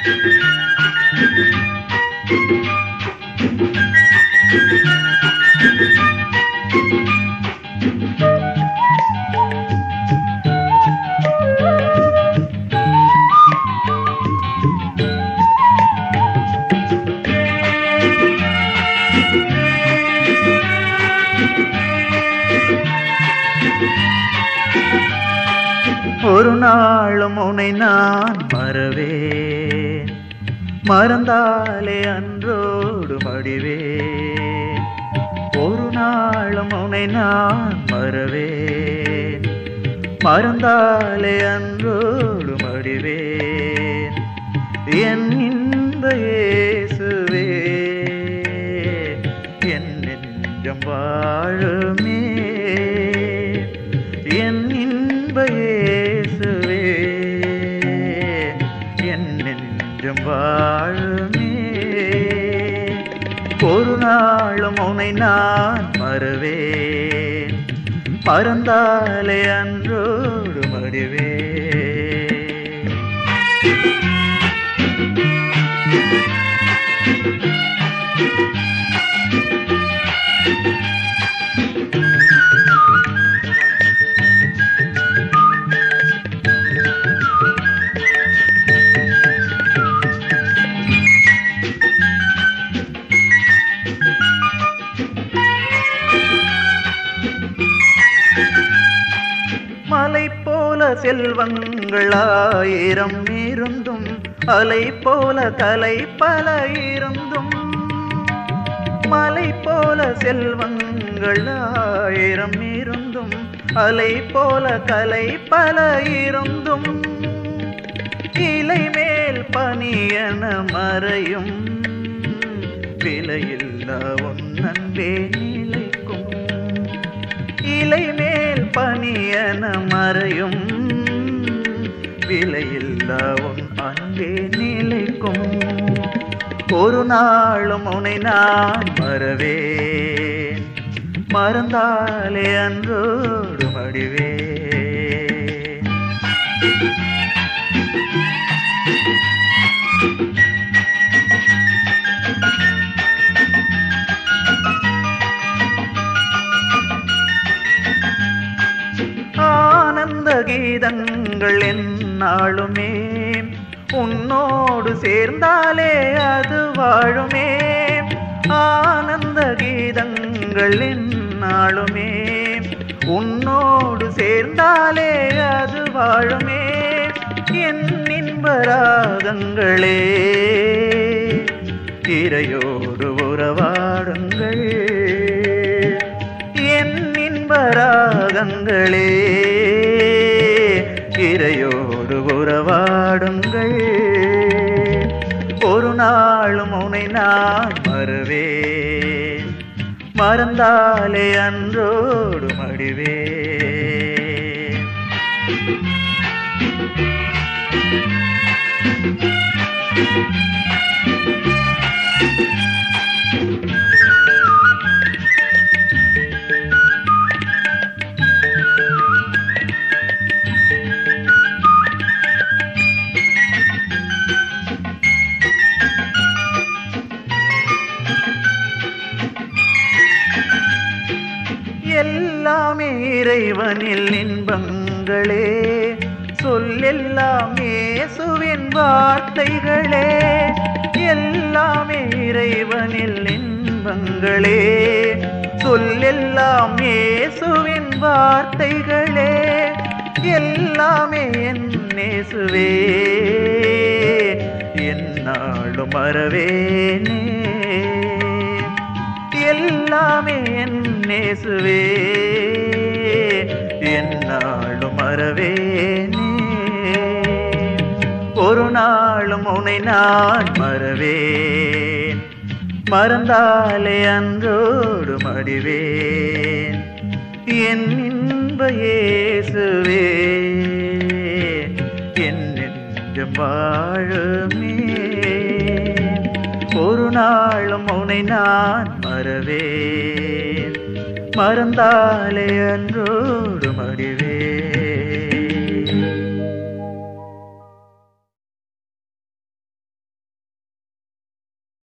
ஒரு நாளும் உன்னை நான் மறவேன், மறந்தாலே அன்றோடு மடிவேன். ஒரு நாளும் உன்னை நான் மறவேன், மறந்தாலே அன்றோடு மடிவேன். என் இன்ப இயேசுவே என் நெஞ்சம் வாழுமே, என் இன்ப இயேசுவே என் நெஞ்சம் வாழுமே. ஒரு நாளும் உன்னை நான் மறவேன், மறந்தாலே அன்றோடு மடிவேன். மலை போல செல்வங்கள் ஆயிரம் இருந்தும், அலை போல கலை பல இருந்தும். மலை போல செல்வங்கள் ஆயிரம் இருந்தும், அலை போல கலை பல இருந்தும். இலை மேல் பனியன மறையும், விலையில்லா உன் அன்பே நிலைக்கும். இலை மேல் பனியன மறையும், விலையில்லா உன் அன்பே நிலைக்கும். ஒரு நாளும் உன்னை நான் மறவேன், மறந்தாலே அன்றோடு மடிவேன். ஆனந்த கீதங்கள் என்னாலுமே, உன்னோடு சேர்ந்தாலே அது வாழுமே. ஆனந்த கீதங்கள் என்னாலுமே, உன்னோடு சேர்ந்தாலே அது வாழுமே. என் இன்ப ராகங்களே இறையோடு உறவாடுங்கள், என் இன்ப ராகங்களே இறையோடு உறவாடுங்கள். ஒரு நாளும் உன்னை நான் மறவேன், மறந்தாலே அன்றோடு மடிவேன். எல்லாமே இறைவனில் இன்பங்களே, சொல்லெல்லாம் இயேசுவின் வார்த்தைகளே. எல்லாமே இறைவனில் இன்பங்களே, சொல்லெல்லாம் இயேசுவின் வார்த்தைகளே. எல்லாமே என் இயேசுவே என்னாலும் மறவேனே. எல்லாமே என் இயேசுவே என்னாலும் மறவேனே. ஒரு நாளும் உன்னை நான் மறவேன், மறந்தாலே அன்றோடு மடிவேன். என் இன்ப இயேசுவே என் நெஞ்சம் வாழுமே. ஒரு நாளும் உன்னை நான் மறவேன், மறந்தாலே அன்றோடு மடிவேன்.